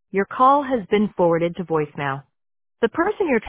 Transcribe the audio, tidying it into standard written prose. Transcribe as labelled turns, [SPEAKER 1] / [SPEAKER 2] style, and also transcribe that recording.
[SPEAKER 1] Your call has been forwarded to voicemail. The person you're